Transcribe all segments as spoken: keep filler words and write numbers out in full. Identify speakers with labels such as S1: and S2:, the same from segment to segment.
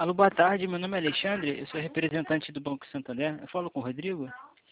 S1: Alô, boa tarde. Meu nome é Alexandre, eu sou representante do Banco Santander. Eu falo com o Rodrigo?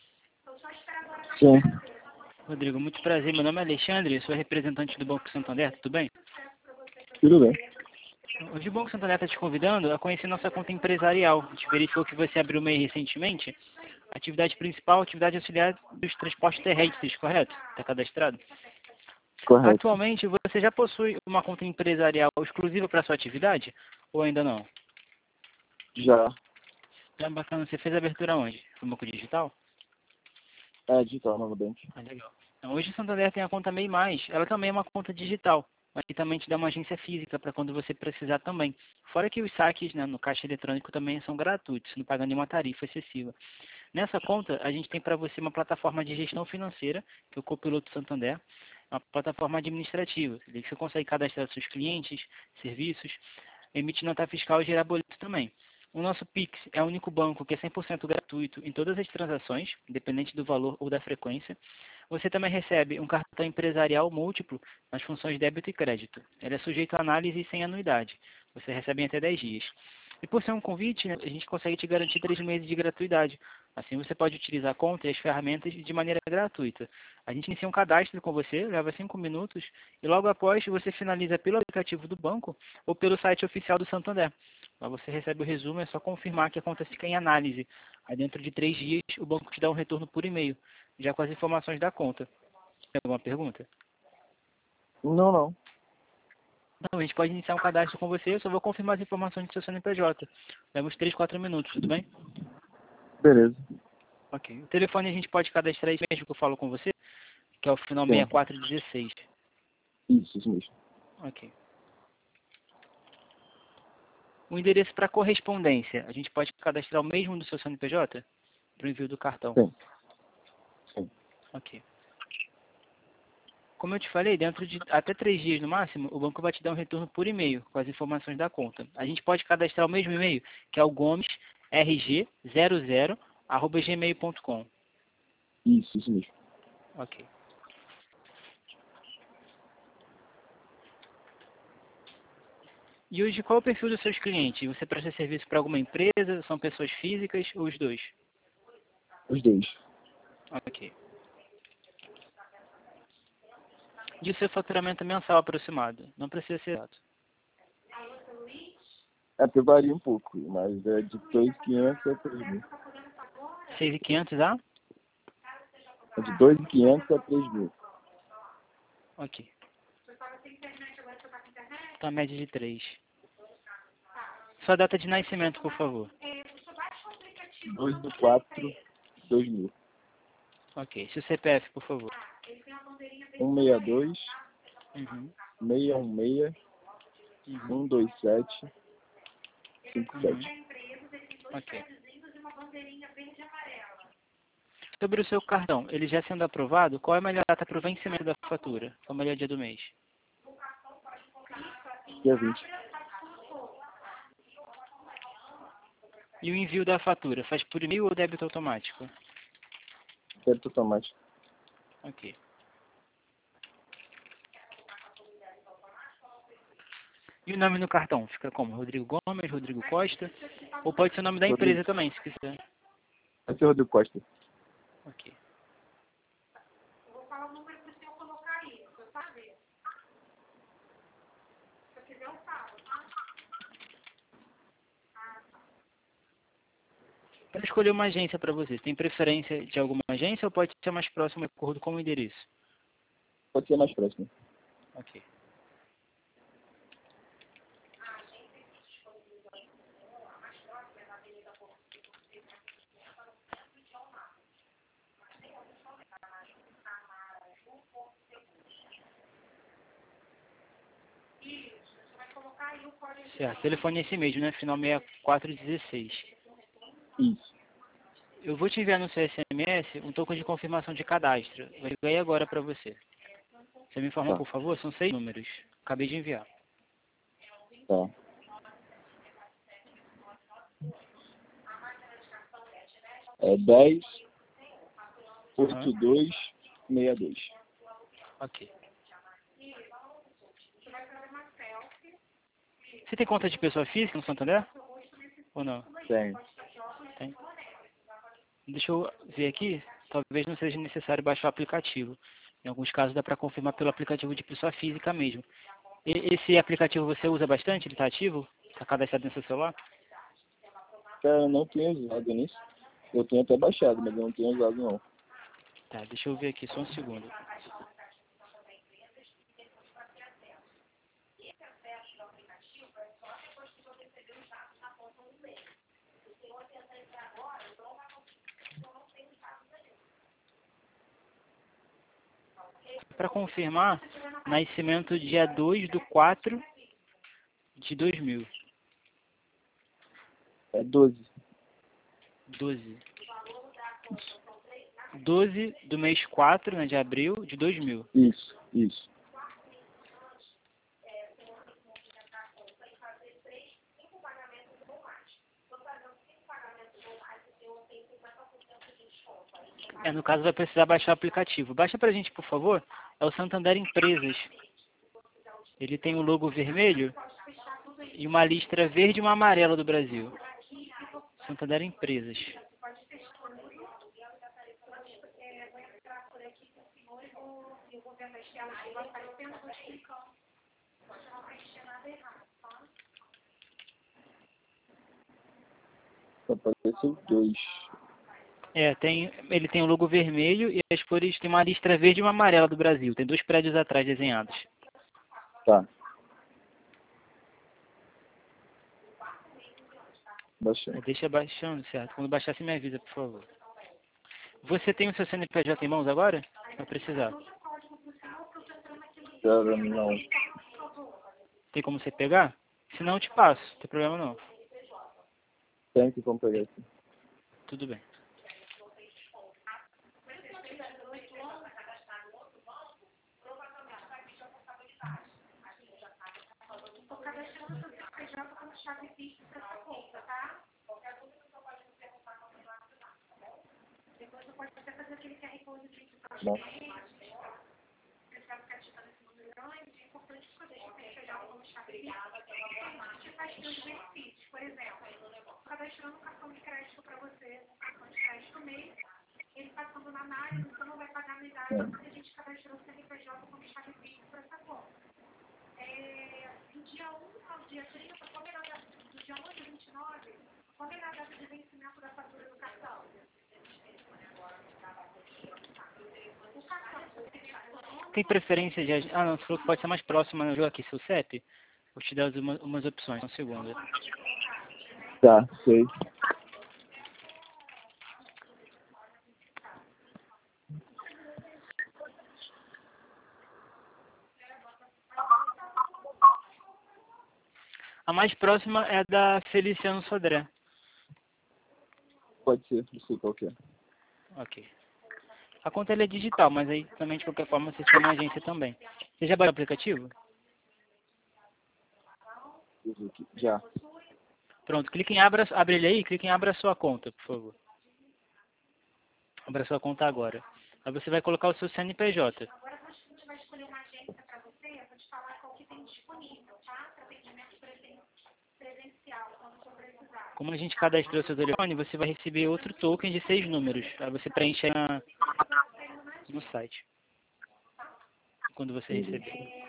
S2: Sim,
S1: Rodrigo, muito prazer. Meu nome é Alexandre, eu sou representante do Banco Santander. Tudo bem?
S2: tudo bem.
S1: Hoje o Banco Santander está te convidando a conhecer nossa conta empresarial. A gente verificou que você abriu o MEI recentemente. Atividade principal, atividade auxiliar dos transportes terrestres, correto? Está cadastrado?
S2: Correto.
S1: Atualmente, você já possui uma conta empresarial exclusiva para sua atividade? Ou ainda não?
S2: Já.
S1: Tá bacana. Você fez a abertura onde? No Banco Digital?
S2: É digital, Novo Bank.
S1: Ah, legal. Então, hoje o Santander tem a conta MEI Mais. Ela também é uma conta digital, mas que também te dá uma agência física para quando você precisar também. Fora que os saques, né, no caixa eletrônico também são gratuitos, não paga nenhuma tarifa excessiva. Nessa conta, a gente tem para você uma plataforma de gestão financeira, que é o Copiloto Santander, uma plataforma administrativa, ali que você consegue cadastrar seus clientes, serviços, emitir nota fiscal e gerar boleto também. O nosso Pix é o único banco que é cem por cento gratuito em todas as transações, independente do valor ou da frequência. Você também recebe um cartão empresarial múltiplo nas funções débito e crédito. Ele é sujeito a análise sem anuidade. Você recebe em até dez dias. E por ser um convite, né, a gente consegue te garantir três meses de gratuidade. Assim você pode utilizar a conta e as ferramentas de maneira gratuita. A gente inicia um cadastro com você, leva cinco minutos, e logo após você finaliza pelo aplicativo do banco ou pelo site oficial do Santander. Lá você recebe o resumo, é só confirmar que a conta fica em análise. Aí dentro de três dias o banco te dá um retorno por e-mail, já com as informações da conta. Tem alguma pergunta?
S2: Não, não.
S1: Não, a gente pode iniciar um cadastro com você, eu só vou confirmar as informações do seu C N P J. Leva uns três, quatro minutos, tudo bem?
S2: Beleza.
S1: Ok. O telefone a gente pode cadastrar esse mesmo que eu falo com você, que é o final
S2: Sim.
S1: seis quatro um seis.
S2: Isso, isso mesmo.
S1: Ok. O endereço para correspondência, a gente pode cadastrar o mesmo do seu C N P J? Para o envio do cartão.
S2: Sim. Sim.
S1: Ok. Como eu te falei, dentro de até três dias no máximo, o banco vai te dar um retorno por e-mail com as informações da conta. A gente pode cadastrar o mesmo e-mail, que é o gomes r g zero zero arroba gmail ponto com.
S2: Isso, isso mesmo.
S1: Ok. E hoje, qual é o perfil dos seus clientes? Você presta serviço para alguma empresa? São pessoas físicas ou os dois?
S2: Os dois.
S1: Ok. E o seu faturamento mensal aproximado? Não precisa ser exato.
S2: É porque varia um pouco, mas é de dois mil e quinhentos a três mil.
S1: seis mil e quinhentos, ah?
S2: É de dois mil e quinhentos a três mil.
S1: Ok. Então, a média de três. Sua data de nascimento, por favor.
S2: dois do quatro, dois mil.
S1: Ok. Seu C P F, por favor.
S2: um seis dois,
S1: Uhum.
S2: seis um seis,
S1: Uhum.
S2: um dois sete, cinco
S1: Uhum.
S2: sete.
S1: Ok. Sobre o seu cartão, ele já sendo aprovado, qual é a melhor data para o vencimento da fatura? Qual é o melhor dia do mês?
S2: Dia vinte.
S1: E o envio da fatura, faz por e-mail ou débito automático?
S2: Débito automático.
S1: Ok. E o nome no cartão, fica como? Rodrigo Gomes, Rodrigo Costa? Ou pode ser o nome da
S2: Rodrigo.
S1: empresa também, se quiser.
S2: Vai ser Rodrigo Costa.
S1: Ok. Para escolher uma agência para você, tem preferência de alguma agência ou pode ser mais próximo de acordo com o endereço?
S2: Pode ser mais próximo.
S1: Ok. Certo, o telefone é esse mesmo, né? Final seis quatro um seis.
S2: Isso.
S1: Eu vou te enviar no seu S M S um token de confirmação de cadastro. Vai ganhar agora para você. Você me informa,
S2: Tá.
S1: por favor? São seis números. Acabei de enviar.
S2: Tá. É dez,
S1: Aham.
S2: oito dois, seis dois.
S1: Ok. Você tem conta de pessoa física no Santander? Ou não?
S2: Tem.
S1: Tem? Deixa eu ver aqui. Talvez não seja necessário baixar o aplicativo. Em alguns casos dá para confirmar pelo aplicativo de pessoa física mesmo. E, esse aplicativo você usa bastante? Ele está ativo? Está cadastrado no seu celular?
S2: Cara, eu não tenho usado nisso. Eu tenho até baixado, mas eu não tenho usado não.
S1: Tá, deixa eu ver aqui, só um segundo. Para confirmar, nascimento dia dois de quatro de dois mil.
S2: É doze.
S1: doze. doze do mês quatro, né, de abril de dois mil.
S2: Isso, isso.
S1: É, no caso vai precisar baixar o aplicativo. Baixa pra gente, por favor. É o Santander Empresas. Ele tem o logo vermelho e uma listra verde e uma amarela do Brasil. Santander Empresas.
S2: Só apareceu dois.
S1: É, tem, ele tem o logo vermelho e as cores tem uma listra verde e uma amarela do Brasil. Tem dois prédios atrás desenhados.
S2: Tá. Baixando.
S1: Deixa baixando, certo? Quando baixar, você me avisa, por favor. Você tem o seu C N P J em mãos agora? Vai precisar.
S2: Cara, não.
S1: Tem como você pegar? Se não, eu te passo. Não tem problema não.
S2: Tem que como pegar aqui.
S1: Tudo bem.
S2: Não.
S1: Tem preferência de... ag- Ah, não, você falou que pode ser mais próximo, né? Eu aqui seu C E P. Vou te dar as uma- umas opções. Um segundo.
S2: Tá, sei.
S1: A mais próxima é a da Feliciano Sodré.
S2: Pode ser, não sei qual que é.
S1: Ok. A conta ela é digital, mas aí também de qualquer forma você chama a agência também. Você já baixou o aplicativo?
S2: Deixa eu ver aqui. Já.
S1: Pronto, clique em abra, abre ele aí, clique em abra sua conta, por favor. Abra sua conta agora. Aí você vai colocar o seu C N P J. Como a gente cadastrou seu telefone, você vai receber outro token de seis números. Aí você preenche aí na, no site. Quando você receber.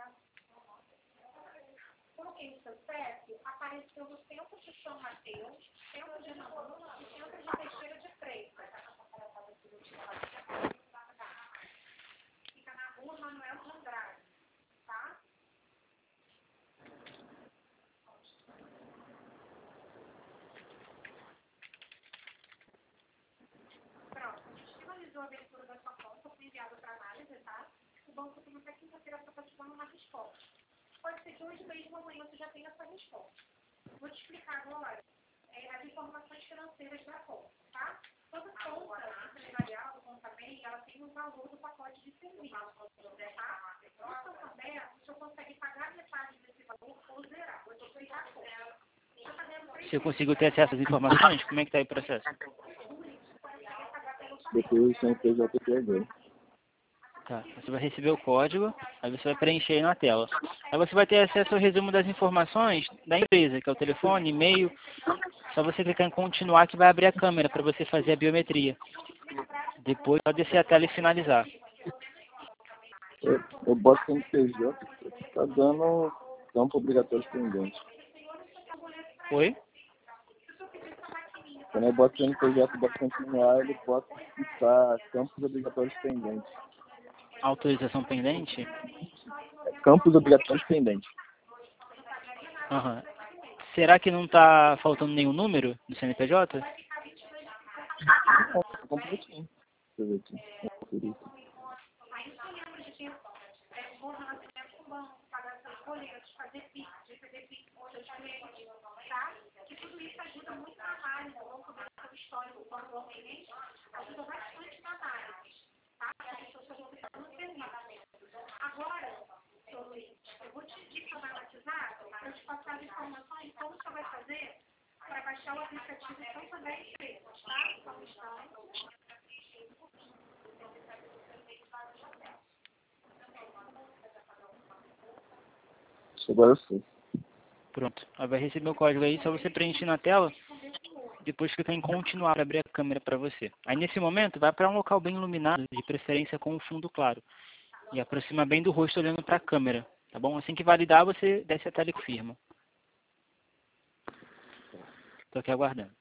S1: Se eu consigo ter acesso às informações, como é que está aí o processo?
S2: Depois o C N P J aqui agora.
S1: Tá, você vai receber o código, aí você vai preencher aí na tela. Aí você vai ter acesso ao resumo das informações da empresa, que é o telefone, e-mail. Só você clicar em continuar que vai abrir a câmera para você fazer a biometria. Depois pode descer a tela e finalizar.
S2: Eu, eu boto C N P J, tá dando campo obrigatório pendente.
S1: Oi?
S2: Quando eu boto C N P J e boto continuar, ele bota citar campos obrigatórios pendentes.
S1: Autorização pendente?
S2: Campos obrigatórios pendentes.
S1: Aham. Será que não está faltando nenhum número do C N P J?
S2: Não, tá completinho. Deixa eu ver aqui. Vou conferir aqui. Agora eu sei.
S1: Pronto. Aí vai receber o código aí, só você preencher na tela. Depois clicar em continuar para abrir a câmera para você. Aí nesse momento vai para um local bem iluminado, de preferência com um fundo claro. E aproxima bem do rosto olhando para a câmera. Tá bom? Assim que validar, você desce a tela e confirma. Estou aqui aguardando.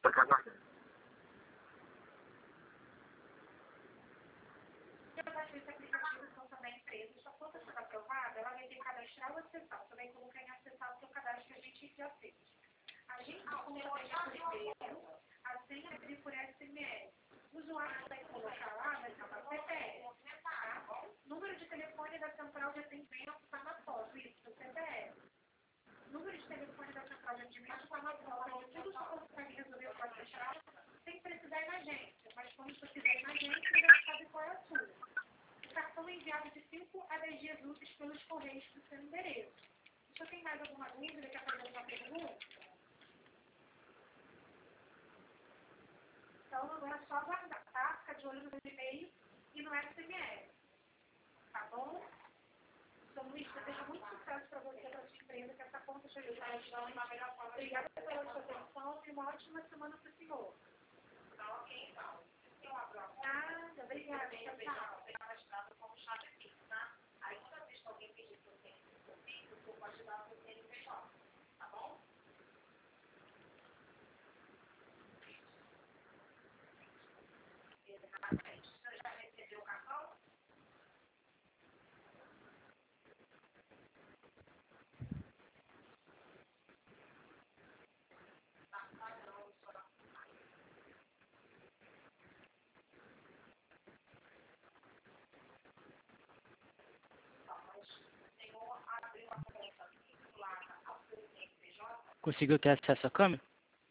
S1: Conseguiu ter acesso à câmera?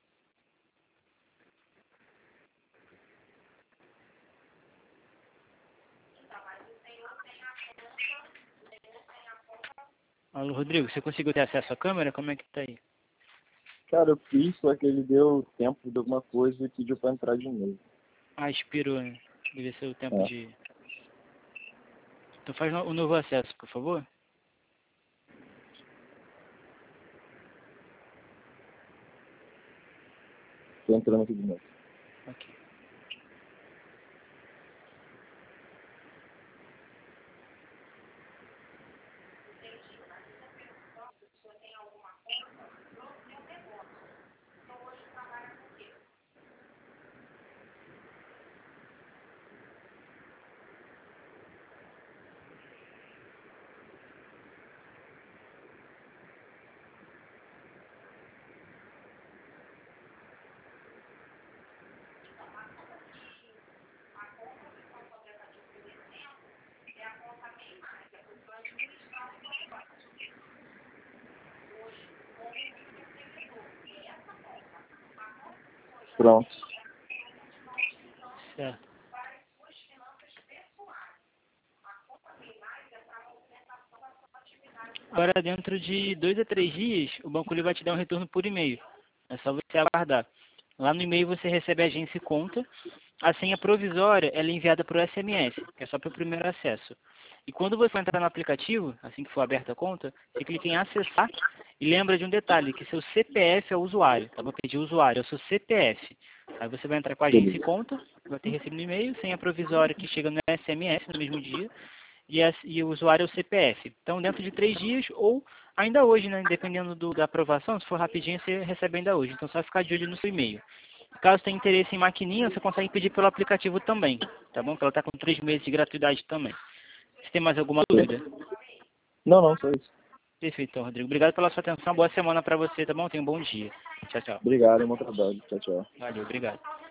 S1: Alô, Rodrigo, você conseguiu ter acesso à câmera? Como é que tá aí?
S2: Cara, eu fiz, só que ele deu tempo de alguma coisa e pediu pra entrar de novo.
S1: Ah, expirou, né? Deve ser o tempo
S2: É.
S1: de... Então faz o novo acesso, por favor.
S2: Tô entrando aqui de novo.
S1: Ok.
S2: Pronto.
S1: Certo. Agora, dentro de dois a três dias, o banco ele vai te dar um retorno por e-mail. É só você aguardar. Lá no e-mail você recebe a agência e conta. A senha provisória ela é enviada para o S M S, que é só para o primeiro acesso. E quando você for entrar no aplicativo, assim que for aberta a conta, você clica em acessar e lembra de um detalhe, que seu C P F é o usuário, tá? Vou pedir usuário, é o seu C P F. Aí você vai entrar com a agência e conta, vai ter recebido no e-mail, senha provisória que chega no S M S no mesmo dia, e, a, e o usuário é o C P F. Então, dentro de três dias, ou ainda hoje, né? Dependendo do, da aprovação, se for rapidinho, você recebe ainda hoje. Então, só ficar de olho no seu e-mail. Caso tenha interesse em maquininha, você consegue pedir pelo aplicativo também, tá bom? Que ela está com três meses de gratuidade também. Você tem mais alguma dúvida?
S2: Não, não, só isso.
S1: Perfeito, então, Rodrigo. Obrigado pela sua atenção. Boa semana para você, tá bom? Tenha um bom dia. Tchau, tchau.
S2: Obrigado, bom trabalho. Tchau, tchau.
S1: Valeu, obrigado.